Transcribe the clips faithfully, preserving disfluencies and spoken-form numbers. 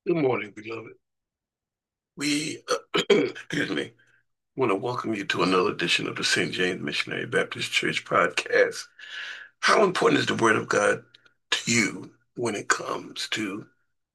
Good morning, beloved. We, uh, excuse me, want to welcome you to another edition of the Saint James Missionary Baptist Church podcast. How important is the Word of God to you when it comes to,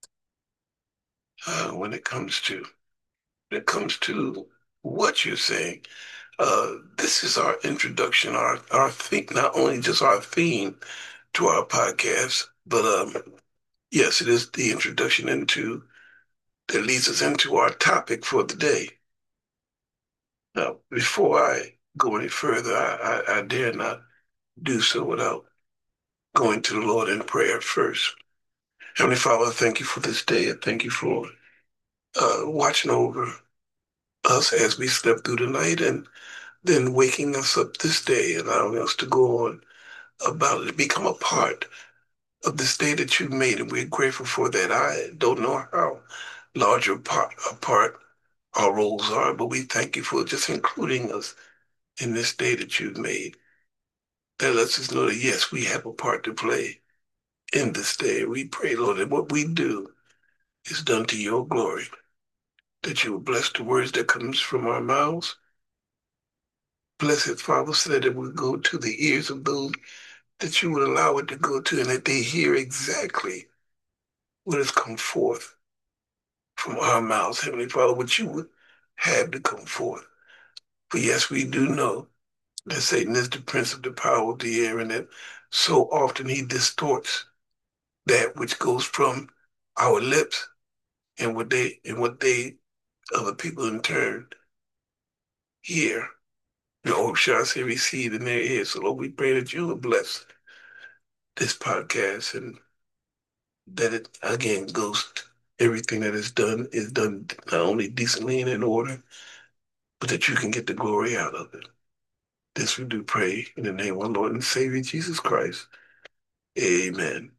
uh, when it comes to, when it comes to what you're saying? Uh, this is our introduction, our, our theme, not only just our theme to our podcast, but, um, yes, it is the introduction into, that leads us into our topic for the day. Now, before I go any further, I, I, I dare not do so without going to the Lord in prayer first. Heavenly Father, thank you for this day. And thank you for uh, watching over us as we slept through the night and then waking us up this day, allowing us to go on about it, become a part of this day that you made. And we're grateful for that. I don't know how large a part, a part our roles are, but we thank you for just including us in this day that you've made. That lets us know that, yes, we have a part to play in this day. We pray, Lord, that what we do is done to your glory, that you will bless the words that comes from our mouths. Bless it, Father, so that it will go to the ears of those that you would allow it to go to, and that they hear exactly what has come forth from our mouths, Heavenly Father, what you would have to come forth. For yes, we do know that Satan is the prince of the power of the air, and that so often he distorts that which goes from our lips and what they and what they other people in turn hear. The old shots they receive in their ears. So Lord, we pray that you will bless this podcast and that it again goes everything that is done is done not only decently and in order, but that you can get the glory out of it. This we do pray in the name of our Lord and Savior Jesus Christ. Amen.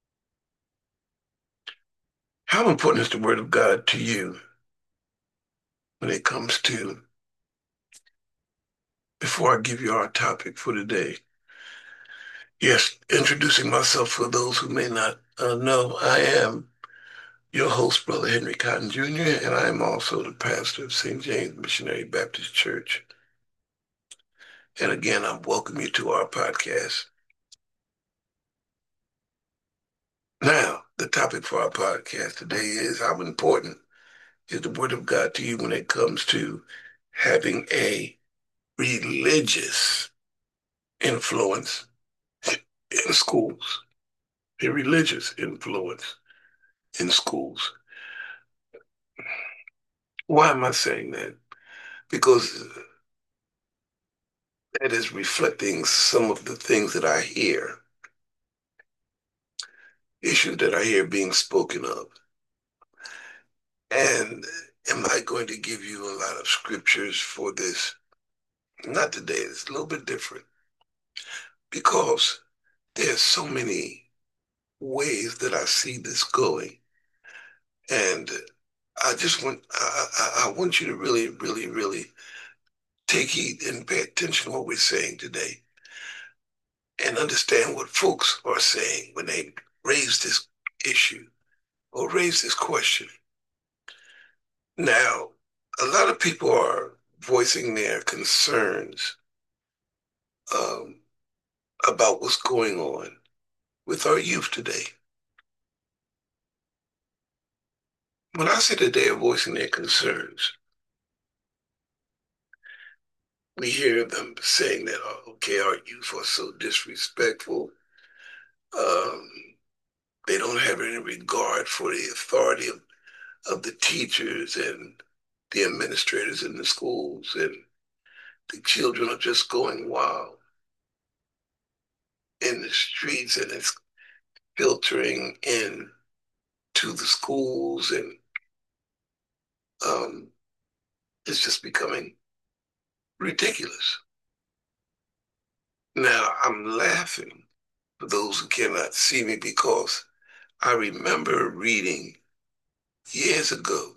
How important is the word of God to you when it comes to, before I give you our topic for today? Yes, introducing myself for those who may not uh, know, I am your host, Brother Henry Cotton Junior, and I am also the pastor of Saint James Missionary Baptist Church. And again, I welcome you to our podcast. Now, the topic for our podcast today is how important is the Word of God to you when it comes to having a religious influence in schools, a religious influence in schools. Why am I saying that? Because that is reflecting some of the things that I hear, issues that I hear being spoken of. And am I going to give you a lot of scriptures for this? Not today, it's a little bit different because there's so many ways that I see this going. And I just want I, I, I want you to really, really, really take heed and pay attention to what we're saying today and understand what folks are saying when they raise this issue or raise this question. Now, a lot of people are voicing their concerns um, about what's going on with our youth today. When I say that they are voicing their concerns, we hear them saying that, oh, okay, our youth are so disrespectful. Um, they don't have any regard for the authority of, of the teachers and the administrators in the schools, and the children are just going wild in the streets, and it's filtering in to the schools, and um, it's just becoming ridiculous. Now, I'm laughing for those who cannot see me because I remember reading years ago,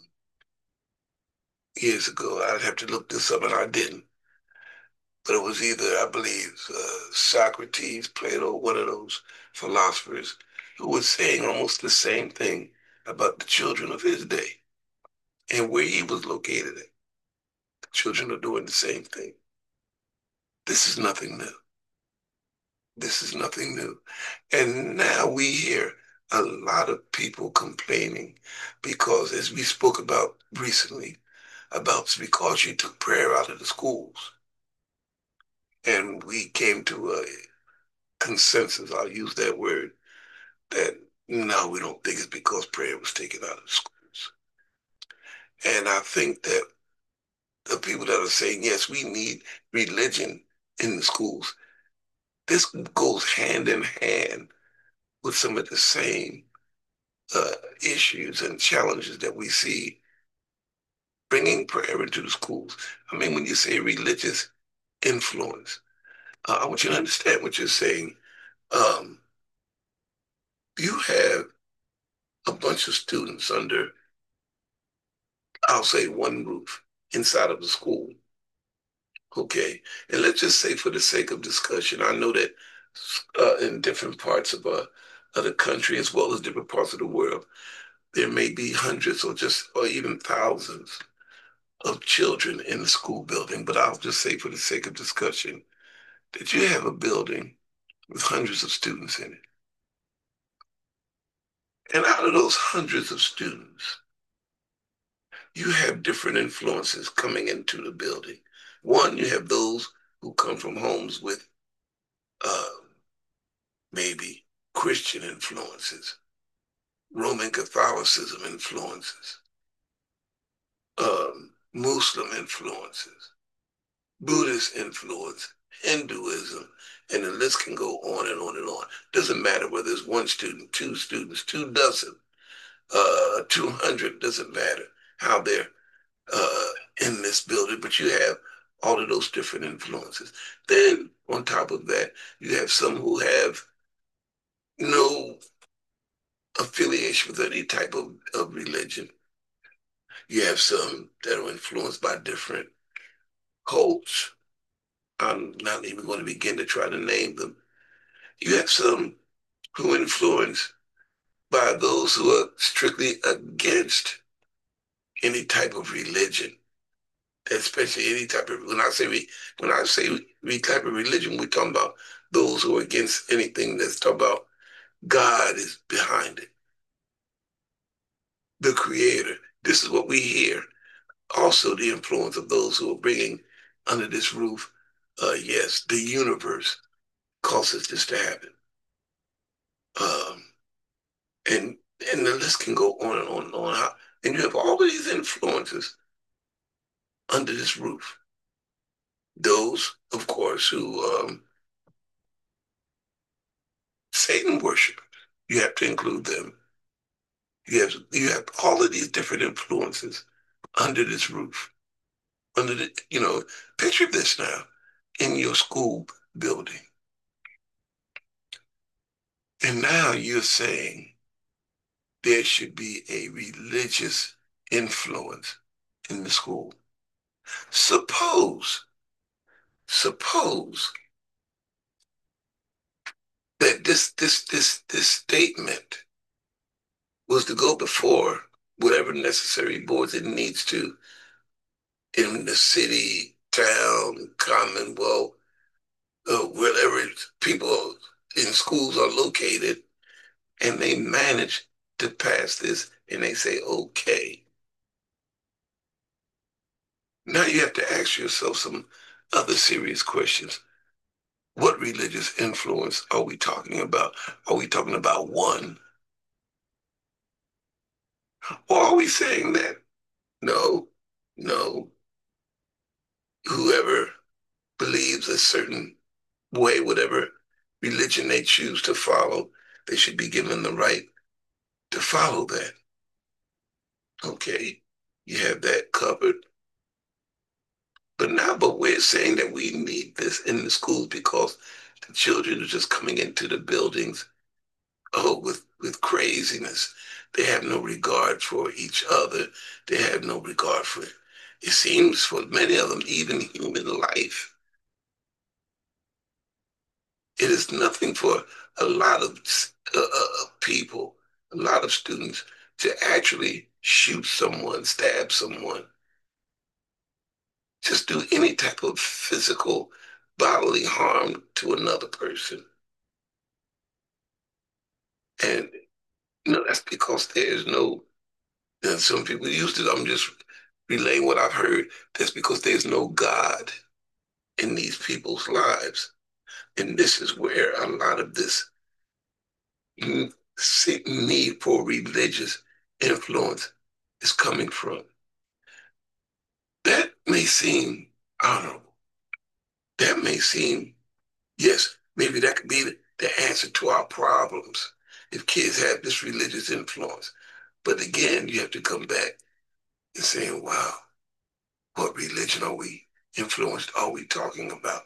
years ago, I'd have to look this up and I didn't, but it was either, I believe, uh, Socrates, Plato, one of those philosophers who was saying almost the same thing about the children of his day and where he was located at. The children are doing the same thing. This is nothing new. This is nothing new. And now we hear a lot of people complaining because, as we spoke about recently, about because you took prayer out of the schools. And we came to a consensus, I'll use that word, that no, we don't think it's because prayer was taken out of the schools. And I think that the people that are saying, yes, we need religion in the schools, this goes hand in hand with some of the same uh, issues and challenges that we see bringing prayer into the schools. I mean, when you say religious influence, uh, I want you to understand what you're saying. Um, you have a bunch of students under, I'll say, one roof inside of the school. Okay. And let's just say, for the sake of discussion, I know that uh, in different parts of, uh, of the country, as well as different parts of the world, there may be hundreds or just, or even thousands of children in the school building. But I'll just say, for the sake of discussion, that you have a building with hundreds of students in it. And out of those hundreds of students, you have different influences coming into the building. One, you have those who come from homes with uh, maybe Christian influences, Roman Catholicism influences, um, Muslim influences, Buddhist influence, Hinduism, and the list can go on and on and on. Doesn't matter whether it's one student, two students, two dozen, uh, two hundred, doesn't matter how they're uh, in this building, but you have all of those different influences. Then on top of that, you have some who have no affiliation with any type of, of religion. You have some that are influenced by different cults. I'm not even going to begin to try to name them. You have some who are influenced by those who are strictly against any type of religion, especially any type of, when I say we, when I say any type of religion, we're talking about those who are against anything that's talking about God is behind it, the creator. This is what we hear. Also, the influence of those who are bringing under this roof, uh, yes, the universe causes this to happen. Um, and and the list can go on and on and on. How, and you have all of these influences under this roof. Those, of course, who um, Satan worship, you have to include them. You have you have all of these different influences under this roof. Under the, you know, picture this now in your school building. And now you're saying there should be a religious influence in the school. Suppose, suppose that this this this this statement was to go before whatever necessary boards it needs to in the city, town, commonwealth, uh, wherever people in schools are located, and they manage to pass this, and they say, okay. Now you have to ask yourself some other serious questions. What religious influence are we talking about? Are we talking about one? Or are we saying that no, no, whoever believes a certain way, whatever religion they choose to follow, they should be given the right to follow that? Okay, you have that covered. But now, but we're saying that we need this in the schools because the children are just coming into the buildings, oh, with, with craziness. They have no regard for each other. They have no regard for, it seems for many of them, even human life. It is nothing for a lot of uh, uh, people, a lot of students to actually shoot someone, stab someone, just do any type of physical bodily harm to another person. And you know, that's because there is no, and some people use it, I'm just relaying what I've heard. That's because there's no God in these people's lives. And this is where a lot of this need for religious influence is coming from. That may seem honorable. That may seem, yes, maybe that could be the answer to our problems if kids have this religious influence. But again, you have to come back and saying, wow, what religion are we influenced? Are we talking about?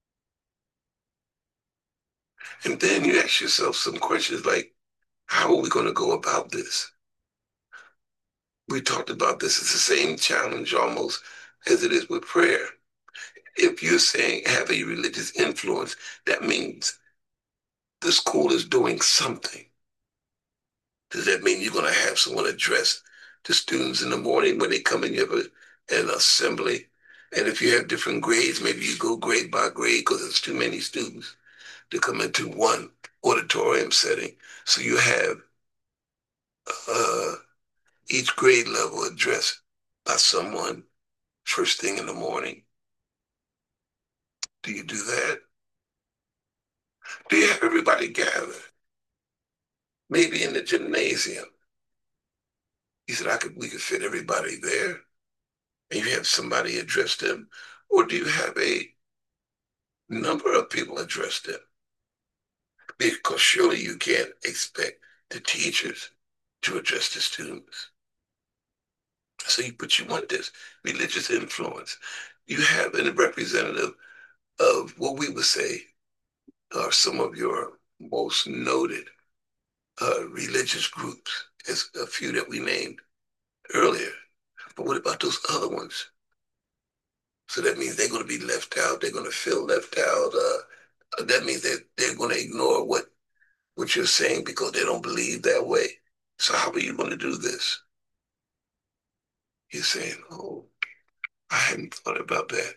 And then you ask yourself some questions like, how are we going to go about this? We talked about this. It's the same challenge almost as it is with prayer. If you're saying have a religious influence, that means the school is doing something. Does that mean you're going to have someone address the students in the morning when they come in? You have a, an assembly. And if you have different grades, maybe you go grade by grade because there's too many students to come into one auditorium setting. So you have uh, each grade level addressed by someone first thing in the morning. Do you do that? Do you have everybody gather? Maybe in the gymnasium. He said, I could, we could fit everybody there. And you have somebody address them. Or do you have a number of people address them? Because surely you can't expect the teachers to address the students. So, you, but you want this religious influence. You have a representative of what we would say are some of your most noted uh, religious groups, as a few that we named earlier. But what about those other ones? So that means they're going to be left out. They're going to feel left out. Uh, that means that they're going to ignore what, what you're saying because they don't believe that way. So how are you going to do this? You're saying, oh, I hadn't thought about that.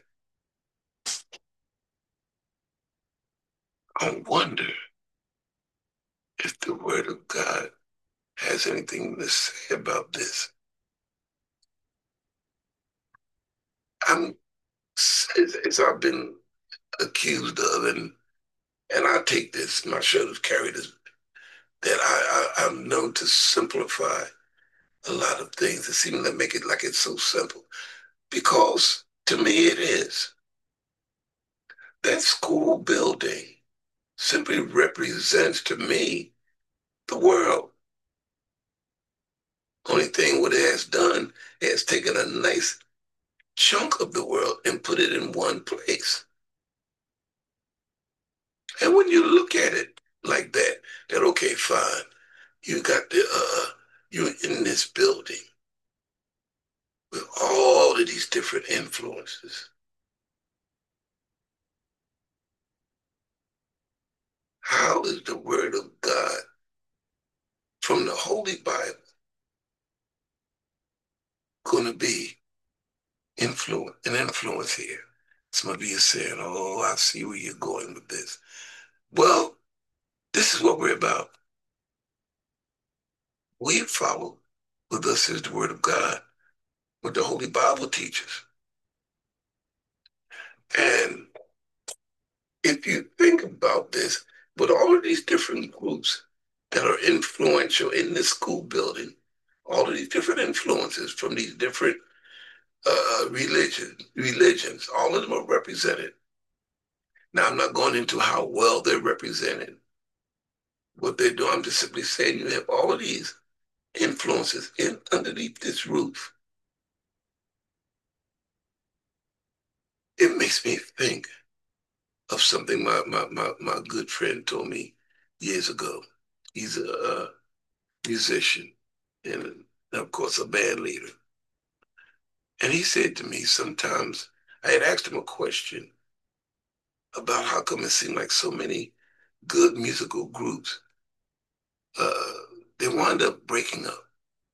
I wonder if the word of God has anything to say about this. I'm, as I've been accused of, and and I take this, my shoulders carry this, that I, I, I'm known to simplify a lot of things. It seems to make it like it's so simple. Because to me it is. That school building simply represents to me the world. Only thing what it has done is taken a nice chunk of the world and put it in one place. And when you look at it like that, that okay, fine, you got the uh you're in this building with all of these different influences. How is the word of God from the Holy Bible going to be influence an influence here? Some of you are saying, oh, I see where you're going with this. Well, this is what we're about. We follow what thus is the word of God, what the Holy Bible teaches. And if you think about this, with all of these different groups that are influential in this school building, all of these different influences from these different uh, religion, religions, all of them are represented. Now, I'm not going into how well they're represented, what they do. I'm just simply saying you have all of these influences in underneath this roof. It makes me think of something my, my, my, my good friend told me years ago. He's a, a musician and, of course, a band leader. And he said to me sometimes, I had asked him a question about how come it seemed like so many good musical groups, uh, they wind up breaking up.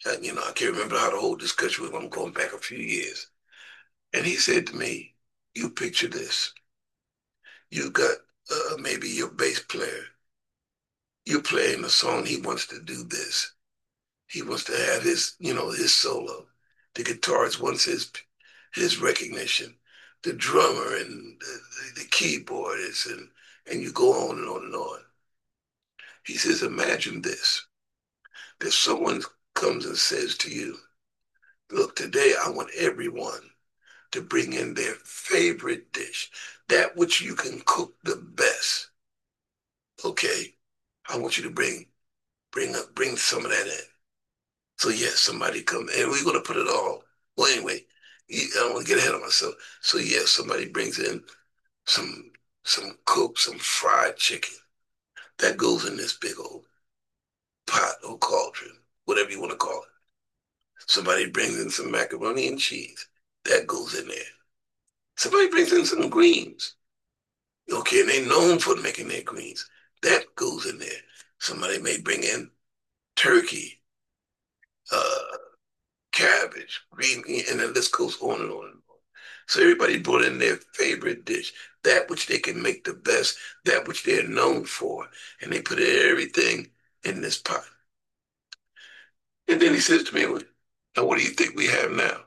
And, you know, I can't remember how the whole discussion was. I'm going back a few years. And he said to me, you picture this. You got uh, maybe your bass player. You're playing a song. He wants to do this. He wants to have his, you know, his solo. The guitarist wants his his recognition. The drummer and the, the keyboardist, and and you go on and on and on. He says, imagine this. That someone comes and says to you, look, today I want everyone to bring in their favorite dish, that which you can cook the best. Okay, I want you to bring bring up bring some of that in. So yes, somebody come and we're gonna put it all. Well, anyway, I don't want to get ahead of myself. So yes, somebody brings in some some cooked, some fried chicken that goes in this big old pot or cauldron, whatever you want to call it. Somebody brings in some macaroni and cheese that goes in there. Somebody brings in some greens. Okay, and they're known for making their greens. That goes in there. Somebody may bring in turkey, uh, cabbage, green, and the list goes on and on and on. So everybody brought in their favorite dish, that which they can make the best, that which they're known for, and they put everything in this pot. And then he says to me, well, now what do you think we have now?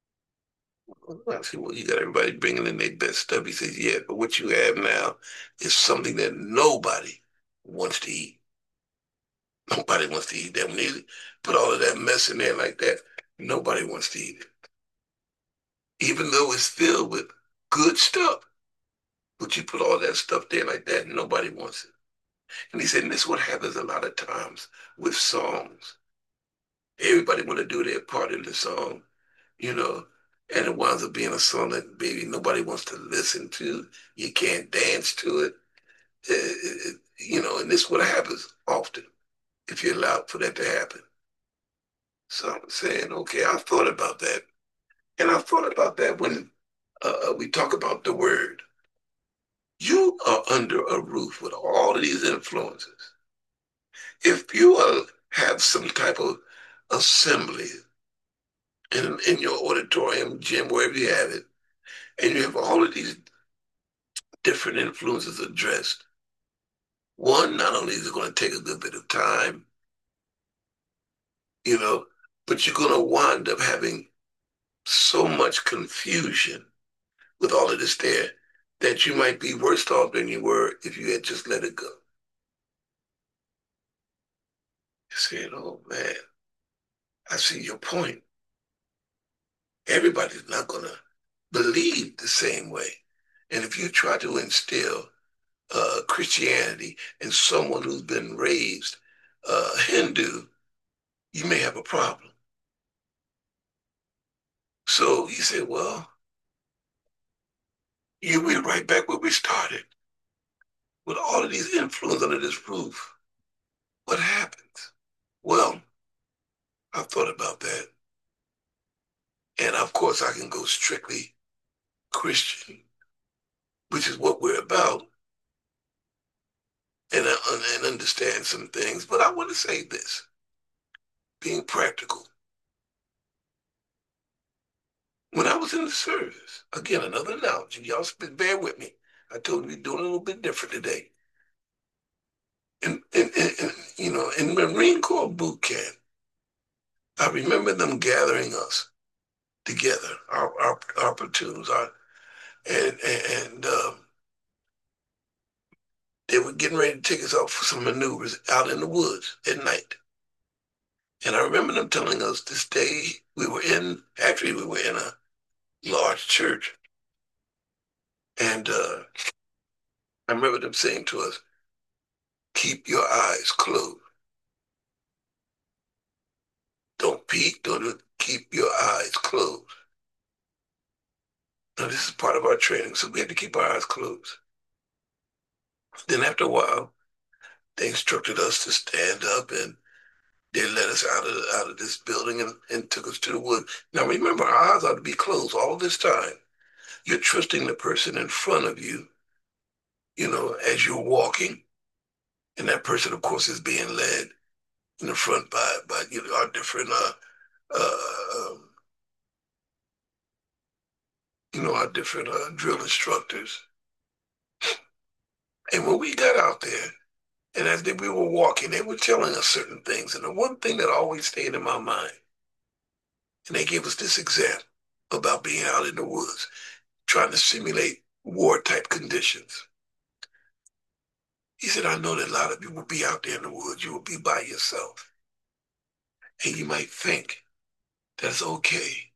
I said, well, you got everybody bringing in their best stuff. He says, yeah, but what you have now is something that nobody wants to eat. Nobody wants to eat that. When they put all of that mess in there like that, nobody wants to eat it. Even though it's filled with good stuff, but you put all that stuff there like that, nobody wants it. And he said, and this is what happens a lot of times with songs. Everybody want to do their part in the song, you know, and it winds up being a song that maybe nobody wants to listen to. You can't dance to it. It- it- you know, and this is what happens often if you allow for that to happen. So I'm saying, okay, I thought about that. And I thought about that when uh, we talk about the word. You are under a roof with all of these influences. If you uh, have some type of assembly in, in your auditorium, gym, wherever you have it, and you have all of these different influences addressed, one, not only is it going to take a good bit of time, you know, but you're going to wind up having so much confusion with all of this there that you might be worse off than you were if you had just let it go. You're saying, oh man, I see your point. Everybody's not going to believe the same way. And if you try to instill uh, Christianity in someone who's been raised uh, Hindu, you may have a problem. So he said, well, you we're right back where we started with all of these influences under this roof. What happens? Well, I've thought about that. And of course, I can go strictly Christian, which is what we're about, and, uh, and understand some things. But I want to say this, being practical. When I was in the service, again, another analogy, y'all bear with me. I told you we're doing a little bit different today. And, and, and, and you know, in Marine Corps boot camp, I remember them gathering us together, our our, our platoons, our, and and um, they were getting ready to take us out for some maneuvers out in the woods at night. And I remember them telling us to stay. We were in, actually, we were in a large church. And uh, I remember them saying to us, keep your eyes closed. Don't peek, don't keep your eyes closed. Now, this is part of our training, so we had to keep our eyes closed. Then after a while, they instructed us to stand up and they let us out of out of this building and, and took us to the woods. Now remember, our eyes ought to be closed all this time. You're trusting the person in front of you, you know, as you're walking. And that person, of course, is being led in the front by by you know our different uh, uh, um, you know, our different uh, drill instructors. And when we got out there, and as they, we were walking, they were telling us certain things. And the one thing that always stayed in my mind, and they gave us this example about being out in the woods, trying to simulate war type conditions. He said, I know that a lot of you will be out there in the woods. You will be by yourself. And you might think that's okay,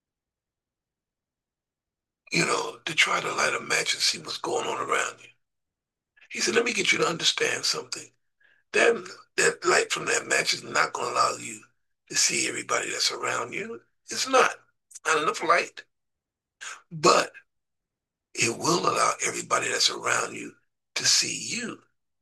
you know, to try to light a match and see what's going on around you. He said, let me get you to understand something. That, that light from that match is not going to allow you to see everybody that's around you. It's not. Not enough light. But it will allow everybody that's around you to see you.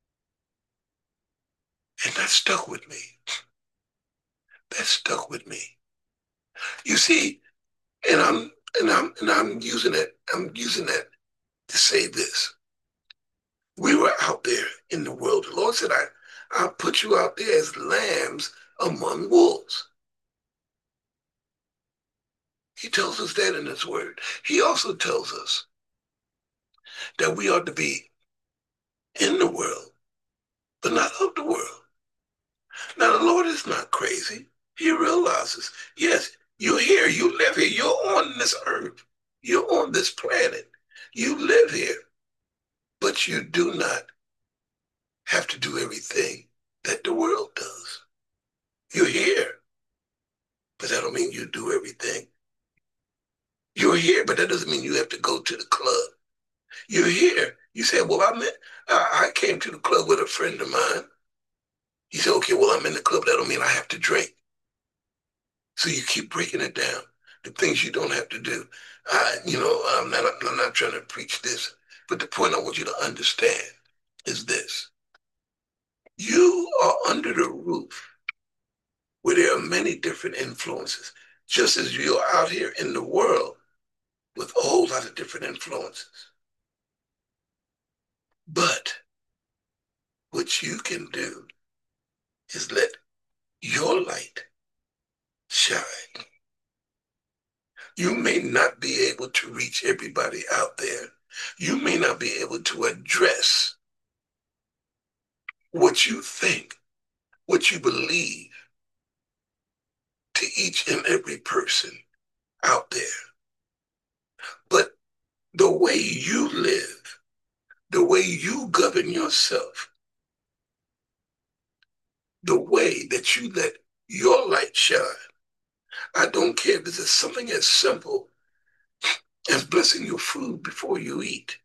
And that stuck with me. That stuck with me. You see, and I'm and I'm and I'm using it, I'm using that to say this. We were out there in the world. The Lord said, I I'll put you out there as lambs among wolves. He tells us that in his word. He also tells us that we ought to be in the world, but not of the world. Now, the Lord is not crazy. He realizes, yes, you're here, you live here, you're on this earth, you're on this planet, you live here, but you do not have to do everything that the world does. You're here, but that don't mean you do everything. You're here, but that doesn't mean you have to go to the club. You're here. You say, well, I met, I came to the club with a friend of mine. You say, okay, well, I'm in the club. That don't mean I have to drink. So you keep breaking it down, the things you don't have to do. I, you know, I'm not, I'm not trying to preach this, but the point I want you to understand is this. You are under the roof where there are many different influences, just as you're out here in the world with a whole lot of different influences. But what you can do is let your light shine. You may not be able to reach everybody out there. You may not be able to address what you think, what you believe to each and every person out there. But the way you live, the way you govern yourself, the way that you let your light shine, I don't care if it's something as simple as blessing your food before you eat.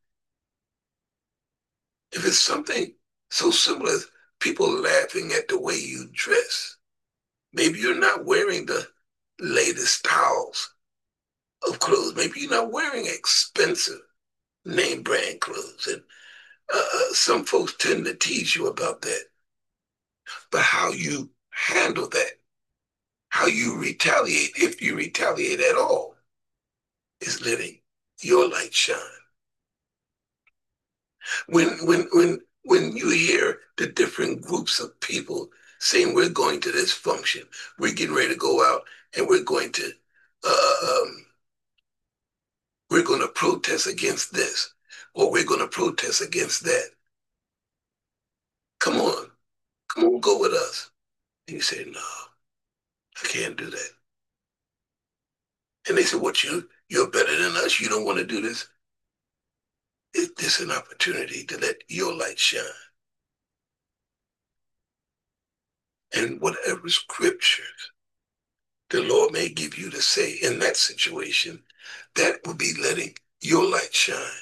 If it's something so simple as people laughing at the way you dress, maybe you're not wearing the latest styles of clothes. Maybe you're not wearing expensive name brand clothes. And uh, uh, some folks tend to tease you about that. But how you handle that, how you retaliate, if you retaliate at all, is letting your light shine. When when when when you hear the different groups of people saying we're going to this function, we're getting ready to go out and we're going to uh, um, we're going to protest against this or we're going to protest against that. Come on, come on, go with us. And you say, no, I can't do that. And they said, what, you, you're better than us? You don't want to do this? Is this an opportunity to let your light shine? And whatever scriptures the Lord may give you to say in that situation, that will be letting your light shine.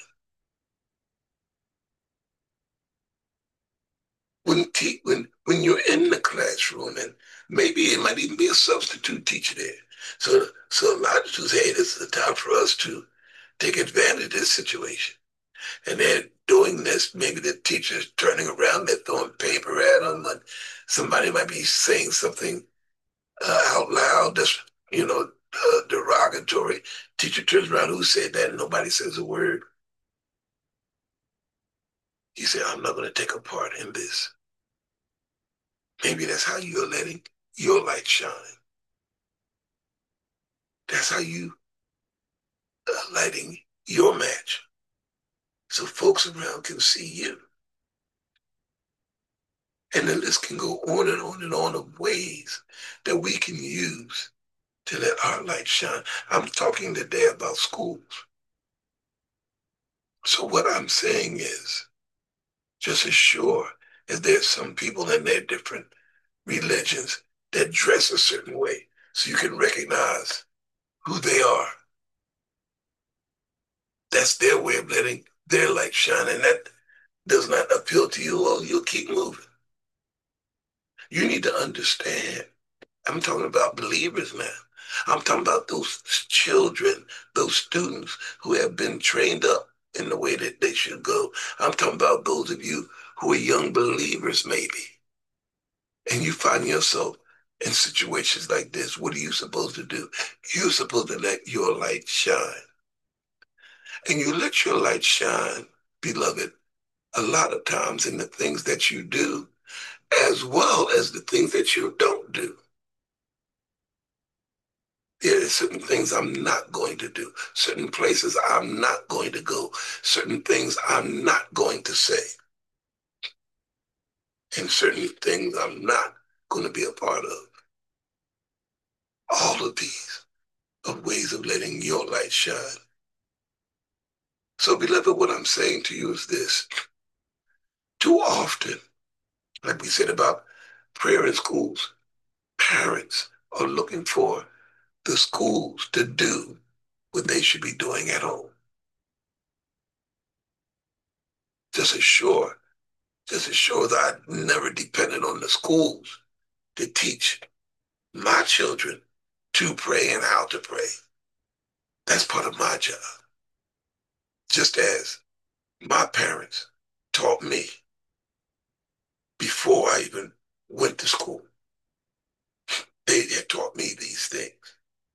When, te- when, when you're in the classroom, and maybe it might even be a substitute teacher there. So, so a lot of students say, hey, this is the time for us to take advantage of this situation. And they're doing this. Maybe the teacher's turning around, they're throwing paper at them, and somebody might be saying something uh, out loud that's, you know, uh, derogatory. Teacher turns around, who said that? And nobody says a word. He said, I'm not going to take a part in this. Maybe that's how you're letting your light shine. That's how you are lighting your match so folks around can see you. And the list can go on and on and on of ways that we can use to let our light shine. I'm talking today about schools. So what I'm saying is, just as sure as there's some people in their different religions that dress a certain way so you can recognize who they are. That's their way of letting their light shine. And that does not appeal to you, well, you'll keep moving. You need to understand. I'm talking about believers now. I'm talking about those children, those students who have been trained up in the way that they should go. I'm talking about those of you who are young believers, maybe, and you find yourself in situations like this. What are you supposed to do? You're supposed to let your light shine. And you let your light shine, beloved, a lot of times in the things that you do, as well as the things that you don't do. There are certain things I'm not going to do, certain places I'm not going to go, certain things I'm not going to say, and certain things I'm not going to be a part of. All of these are ways of letting your light shine. So, beloved, what I'm saying to you is this. Too often, like we said about prayer in schools, parents are looking for the schools to do what they should be doing at home. Just as sure, just as sure that I never depended on the schools to teach my children to pray and how to pray. That's part of my job. Just as my parents taught me before I even went to school. They had taught me these things.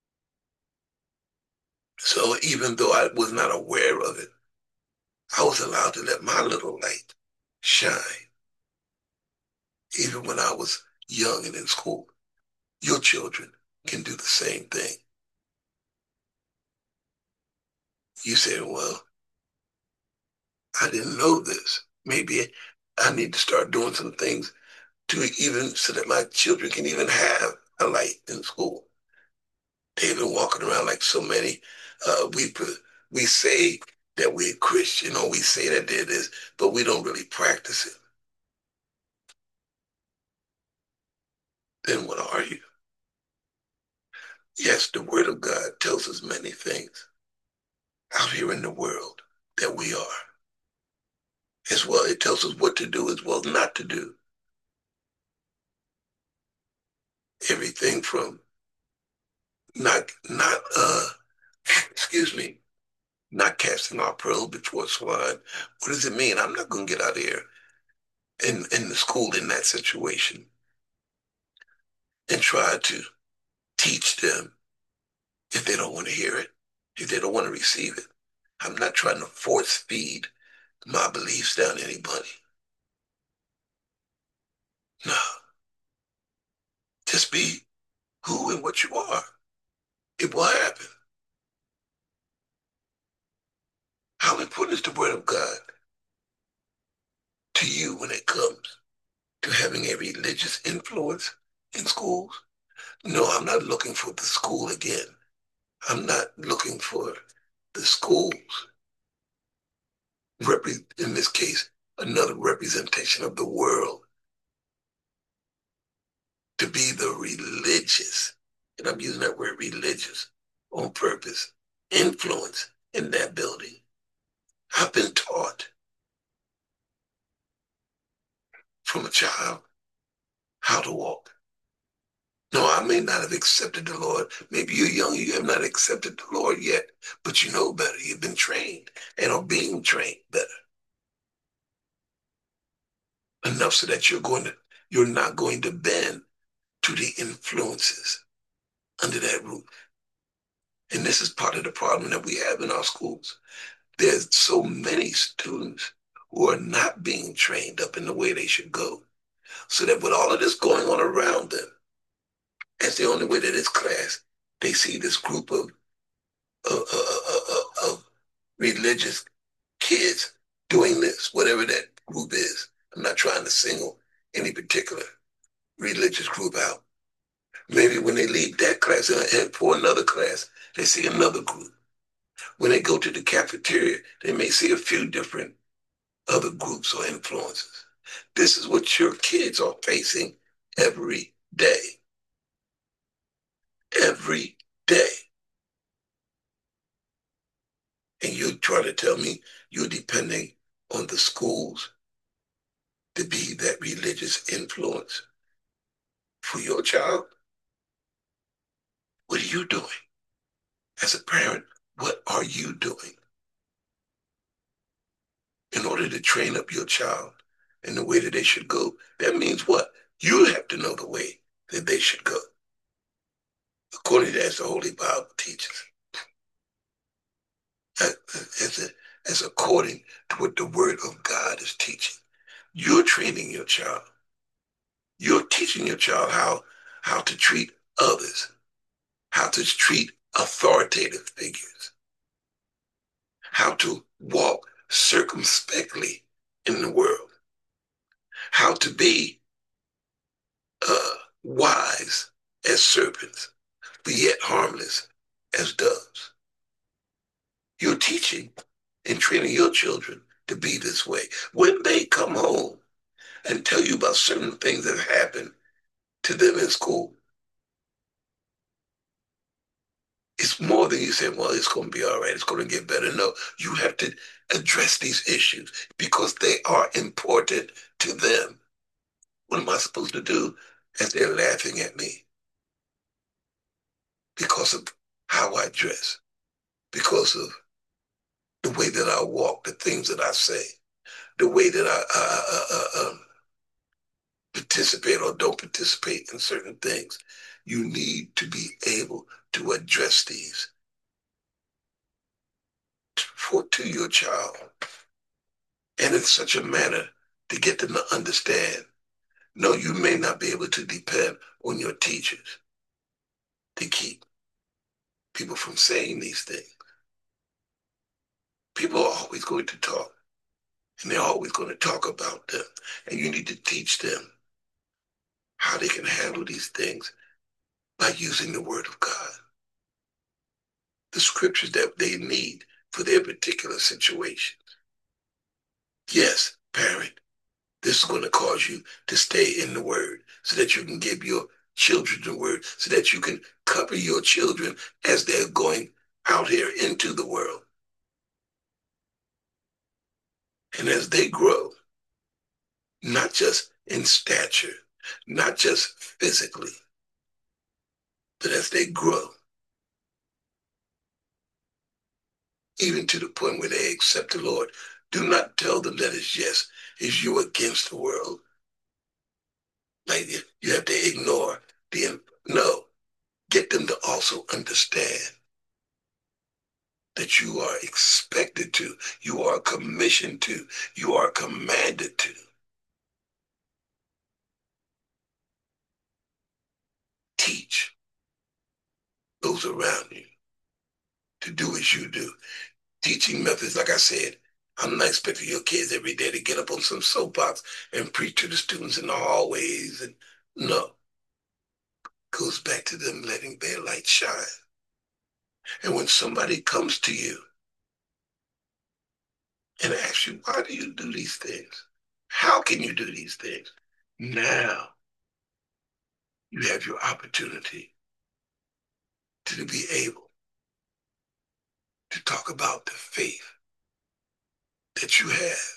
So even though I was not aware of it, I was allowed to let my little light shine, even when I was young and in school. Your children can do the same thing. You say, well, I didn't know this. Maybe I need to start doing some things to even so that my children can even have a light in school. They've been walking around like so many. Uh, we we say that we're Christian or we say that they're this, but we don't really practice it. Then what are you? Yes, the Word of God tells us many things out here in the world that we are. As well, it tells us what to do as well as not to do. Everything from not not uh excuse me, not casting our pearls before swine. What does it mean? I'm not gonna get out of here in, in the school in that situation and try to teach them if they don't want to hear it, if they don't want to receive it. I'm not trying to force feed my beliefs down anybody. No, just be who and what you are. It will happen. How important is the Word of God to you when it comes to having a religious influence in schools? No, I'm not looking for the school again. I'm not looking for the schools, in this case, another representation of the world, to be the religious, and I'm using that word religious on purpose, influence in that building. I've been taught from a child how to walk. No, I may not have accepted the Lord. Maybe you're young, you have not accepted the Lord yet, but you know better. You've been trained and are being trained better. Enough so that you're going to, you're not going to bend to the influences under that roof. And this is part of the problem that we have in our schools. There's so many students who are not being trained up in the way they should go. So that with all of this going on around them, that's the only way that this class they see this group of, uh, uh, uh, uh, of religious kids doing this, whatever that group is. I'm not trying to single any particular religious group out. Maybe when they leave that class and head for another class, they see another group. When they go to the cafeteria, they may see a few different other groups or influences. This is what your kids are facing every day. Every day. And you're trying to tell me you're depending on the schools to be that religious influence for your child? What are you doing? As a parent, what are you doing in order to train up your child in the way that they should go? That means what? You have to know the way that they should go, according to as the Holy Bible teaches, as, as, a, as according to what the Word of God is teaching. You're training your child. You're teaching your child how, how to treat others, how to treat authoritative figures, how to walk circumspectly in the world, how to be uh, wise as serpents, but yet harmless as doves. You're teaching and training your children to be this way. When they come home and tell you about certain things that happen to them in school, it's more than you say, well, it's going to be all right, it's going to get better. No, you have to address these issues because they are important to them. What am I supposed to do as they're laughing at me? Because of how I dress, because of the way that I walk, the things that I say, the way that I uh, uh, uh, participate or don't participate in certain things. You need to be able to address these for to your child, and in such a manner to get them to understand. No, you may not be able to depend on your teachers to keep people from saying these things. People are always going to talk, and they're always going to talk about them. And you need to teach them how they can handle these things by using the Word of God, the scriptures that they need for their particular situation. Yes, parent, this is going to cause you to stay in the Word so that you can give your children the Word, so that you can cover your children as they're going out here into the world. And as they grow, not just in stature, not just physically, but as they grow, even to the point where they accept the Lord, do not tell them that it's yes, it's you against the world. Like you have to ignore the, no, get them to also understand that you are expected to, you are commissioned to, you are commanded to teach those around you to do as you do. Teaching methods, like I said, I'm not expecting your kids every day to get up on some soapbox and preach to the students in the hallways. And no, goes back to them letting their light shine. And when somebody comes to you and asks you, why do you do these things? How can you do these things? Now you have your opportunity to be able to talk about the faith that you have.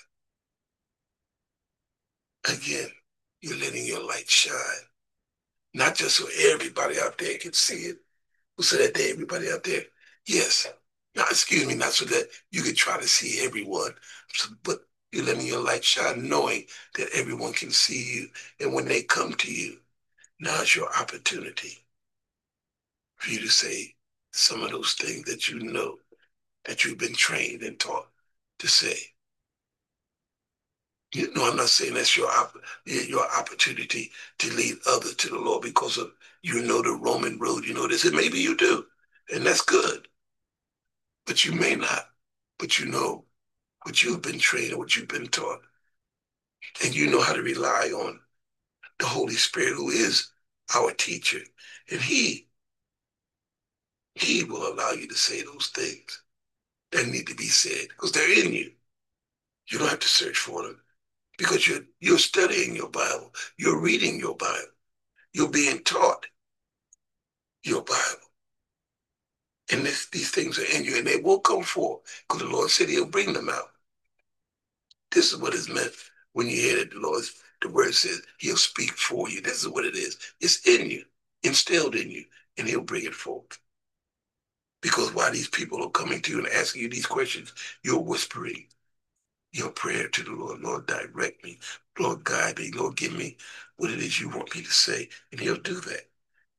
Again, you're letting your light shine, not just so everybody out there can see it, but so that they, everybody out there, yes, not, excuse me, not so that you can try to see everyone, but you're letting your light shine, knowing that everyone can see you. And when they come to you, now's your opportunity for you to say some of those things that you know that you've been trained and taught to say. You know, I'm not saying that's your op- your opportunity to lead others to the Lord because of you know the Roman road. You know this, and maybe you do, and that's good. But you may not. But you know what you've been trained and what you've been taught, and you know how to rely on the Holy Spirit, who is our teacher, and He He will allow you to say those things that need to be said because they're in you. You don't have to search for them because you're you're studying your Bible, you're reading your Bible, you're being taught your Bible. And this, these things are in you and they will come forth because the Lord said he'll bring them out. This is what is meant when you hear that the Lord's, the word says he'll speak for you. This is what it is. It's in you, instilled in you, and he'll bring it forth. Because while these people are coming to you and asking you these questions, you're whispering your prayer to the Lord. Lord, direct me. Lord, guide me. Lord, give me what it is you want me to say. And he'll do that.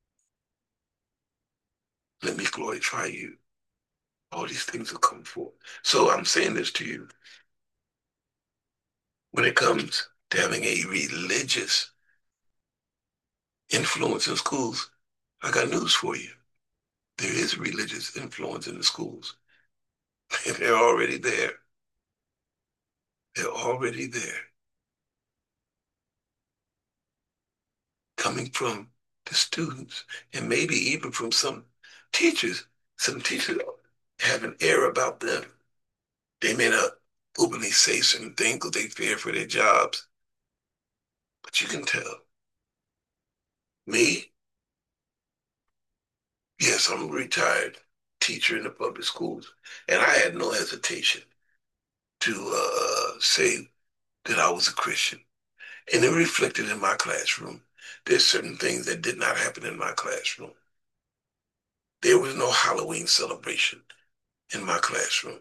Let me glorify you. All these things will come forth. So I'm saying this to you. When it comes to having a religious influence in schools, I got news for you. There is religious influence in the schools. They're already there. They're already there. Coming from the students and maybe even from some teachers. Some teachers have an air about them. They may not openly say certain things because they fear for their jobs, but you can tell. Me, yes, I'm a retired teacher in the public schools, and I had no hesitation to uh, say that I was a Christian. And it reflected in my classroom. There's certain things that did not happen in my classroom. There was no Halloween celebration in my classroom.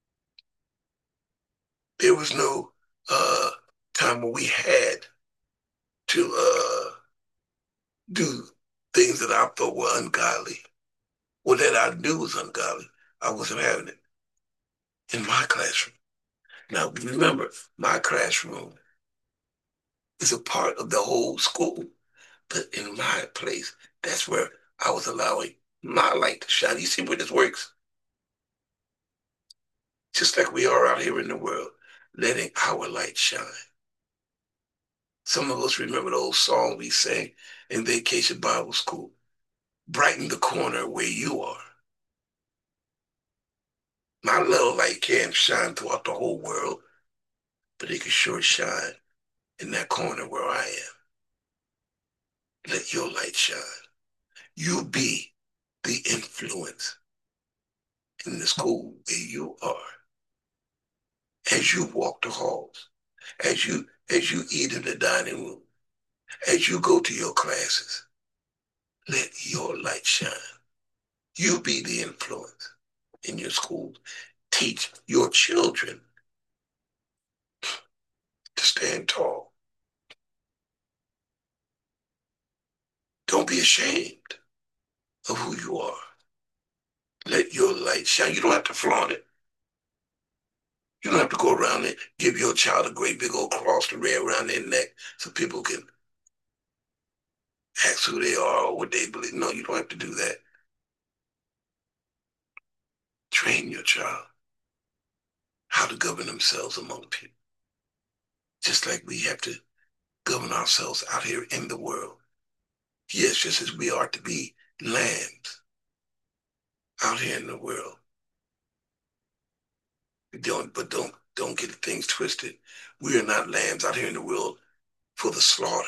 There was no uh, time when we had to uh, do things that I thought were ungodly or that I knew was ungodly. I wasn't having it in my classroom. Now, remember, my classroom is a part of the whole school. But in my place, that's where I was allowing my light to shine. You see where this works? Just like we are out here in the world, letting our light shine. Some of us remember the old song we sang in Vacation Bible School. Brighten the corner where you are. My little light can't shine throughout the whole world, but it can sure shine in that corner where I am. Let your light shine. You be the influence in the school where you are as you walk the halls, as you as you eat in the dining room, as you go to your classes. Let your light shine. You be the influence in your schools. Teach your children to stand tall. Don't be ashamed of who you are. Let your light shine. You don't have to flaunt it. You don't have to go around and give your child a great big old cross to wear around their neck so people can ask who they are or what they believe. No, you don't have to do that. Train your child how to govern themselves among people. Just like we have to govern ourselves out here in the world. Yes, just as we are to be lambs out here in the world. Don't, but don't don't get things twisted. We are not lambs out here in the world for the slaughter.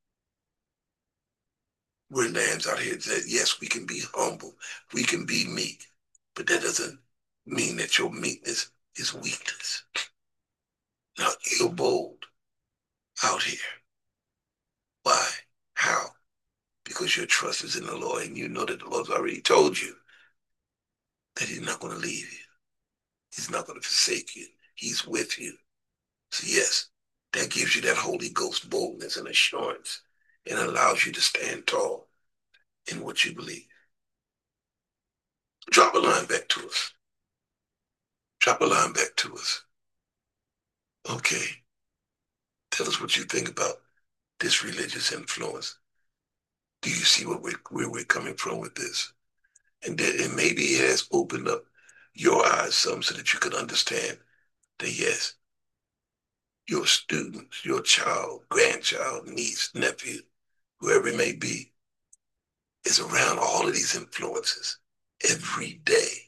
We're lambs out here that yes, we can be humble, we can be meek, but that doesn't mean that your meekness is weakness. Now you're bold out here. Why? How? Because your trust is in the Lord and you know that the Lord's already told you that he's not going to leave you. He's not going to forsake you. He's with you. So yes, that gives you that Holy Ghost boldness and assurance and allows you to stand tall in what you believe. Drop a line back to us. Drop a line back to us. Okay. Tell us what you think about this religious influence. Do you see what we're, where we're coming from with this? And, that, and maybe it has opened up your eyes some so that you can understand that yes, your students, your child, grandchild, niece, nephew, whoever it may be, is around all of these influences every day.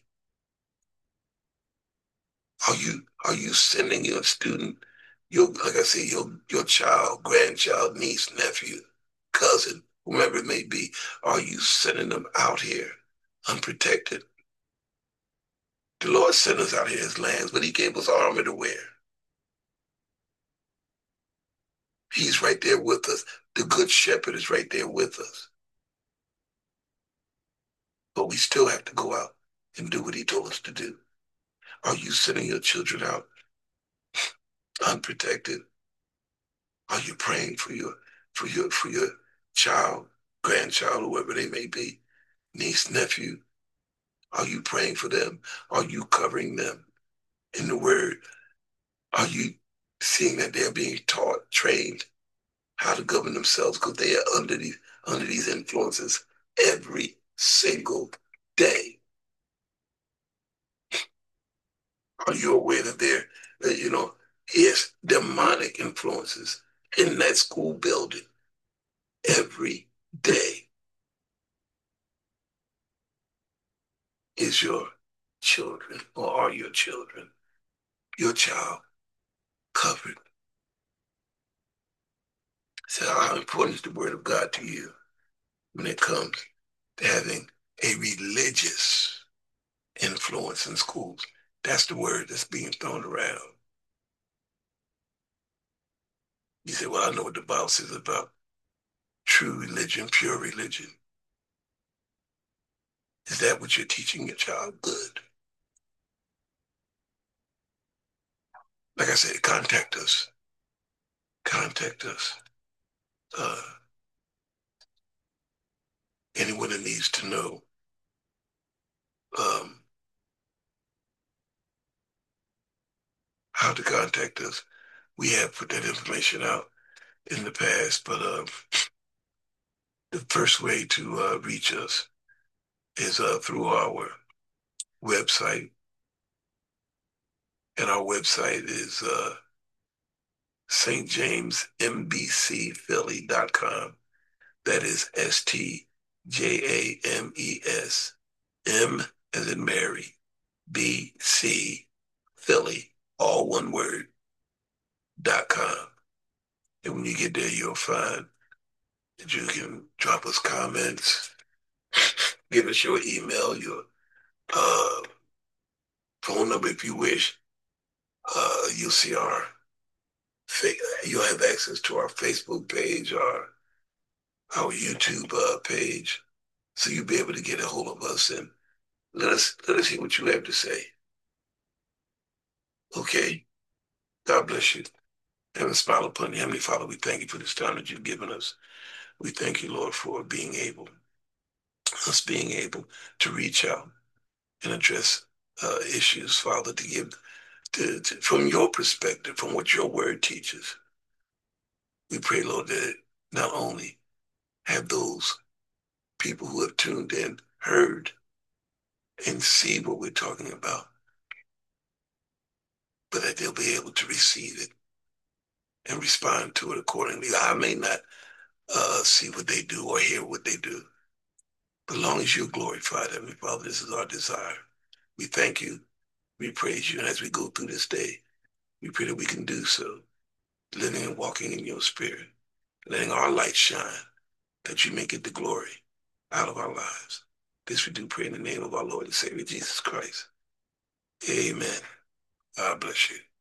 Are you are you sending your student, your like I say, your your child, grandchild, niece, nephew, cousin, whomever it may be, are you sending them out here unprotected? The Lord sent us out here as lambs, but He gave us armor to wear. He's right there with us. The good shepherd is right there with us. But we still have to go out and do what He told us to do. Are you sending your children out unprotected? Are you praying for your for your for your child, grandchild, whoever they may be, niece, nephew? Are you praying for them? Are you covering them in the word? Are you seeing that they're being taught, trained how to govern themselves because they are under these under these influences every single day? Are you aware that there, that, you know, is demonic influences in that school building every day? Is your children or are your children, your child, covered? So how important is the word of God to you when it comes to having a religious influence in schools? That's the word that's being thrown around. You say, well, I know what the Bible says about true religion, pure religion. Is that what you're teaching your child? Good. Like I said, contact us. Contact us. Uh, anyone that needs to know um, how to contact us, we have put that information out in the past, but uh, the first way to uh, reach us is uh, through our website. And our website is uh, S James M B C Philly dot com. That is S T J A M E S, M as in Mary, B C Philly, all one word, dot com. And when you get there, you'll find that you can drop us comments, give us your email, your uh, phone number if you wish. Uh, you'll see our, you'll have access to our Facebook page, our our YouTube uh, page, so you'll be able to get a hold of us and let us let us hear what you have to say. Okay. God bless you. Heaven smile upon you. Heavenly Father, we thank you for this time that you've given us. We thank you, Lord, for being able, us being able to reach out and address uh, issues, Father, to give to, to, from your perspective, from what your word teaches. We pray, Lord, that not only have those people who have tuned in heard and see what we're talking about, but that they'll be able to receive it and respond to it accordingly. I may not uh, see what they do or hear what they do, but as long as you're glorified, Heavenly Father, this is our desire. We thank you. We praise you. And as we go through this day, we pray that we can do so, living and walking in your spirit, letting our light shine, that you may get the glory out of our lives. This we do pray in the name of our Lord and Savior, Jesus Christ. Amen. God bless you.